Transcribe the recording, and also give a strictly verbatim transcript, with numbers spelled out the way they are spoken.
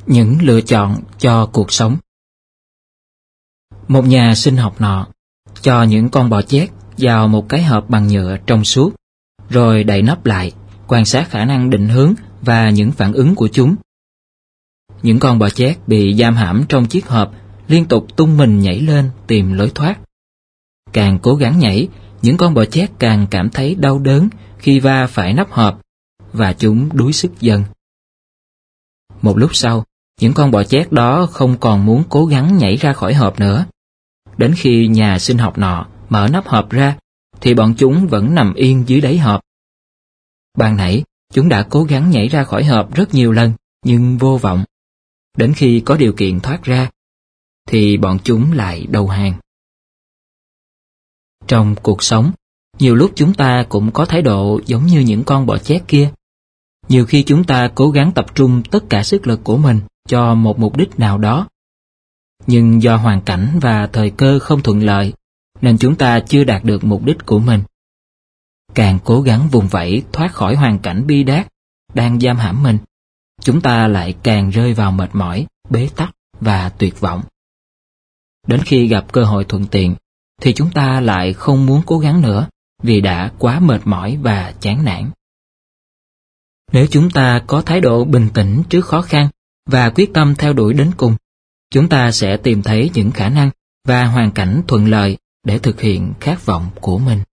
Những lựa chọn cho cuộc sống. Một nhà sinh học nọ cho những con bò chét vào một cái hộp bằng nhựa trong suốt, rồi đậy nắp lại, quan sát khả năng định hướng và những phản ứng của chúng. Những con bò chét bị giam hãm trong chiếc hộp liên tục tung mình nhảy lên tìm lối thoát. Càng cố gắng nhảy, những con bò chét càng cảm thấy đau đớn khi va phải nắp hộp, và chúng đuối sức dần. Một lúc sau, những con bò chét đó không còn muốn cố gắng nhảy ra khỏi hộp nữa. Đến khi nhà sinh học nọ mở nắp hộp ra, thì bọn chúng vẫn nằm yên dưới đáy hộp. Ban nãy, chúng đã cố gắng nhảy ra khỏi hộp rất nhiều lần, nhưng vô vọng. Đến khi có điều kiện thoát ra, thì bọn chúng lại đầu hàng. Trong cuộc sống, nhiều lúc chúng ta cũng có thái độ giống như những con bò chét kia. Nhiều khi chúng ta cố gắng tập trung tất cả sức lực của mình cho một mục đích nào đó. Nhưng do hoàn cảnh và thời cơ không thuận lợi, nên chúng ta chưa đạt được mục đích của mình. Càng cố gắng vùng vẫy thoát khỏi hoàn cảnh bi đát đang giam hãm mình, chúng ta lại càng rơi vào mệt mỏi, bế tắc và tuyệt vọng. Đến khi gặp cơ hội thuận tiện, thì chúng ta lại không muốn cố gắng nữa vì đã quá mệt mỏi và chán nản. Nếu chúng ta có thái độ bình tĩnh trước khó khăn và quyết tâm theo đuổi đến cùng, chúng ta sẽ tìm thấy những khả năng và hoàn cảnh thuận lợi để thực hiện khát vọng của mình.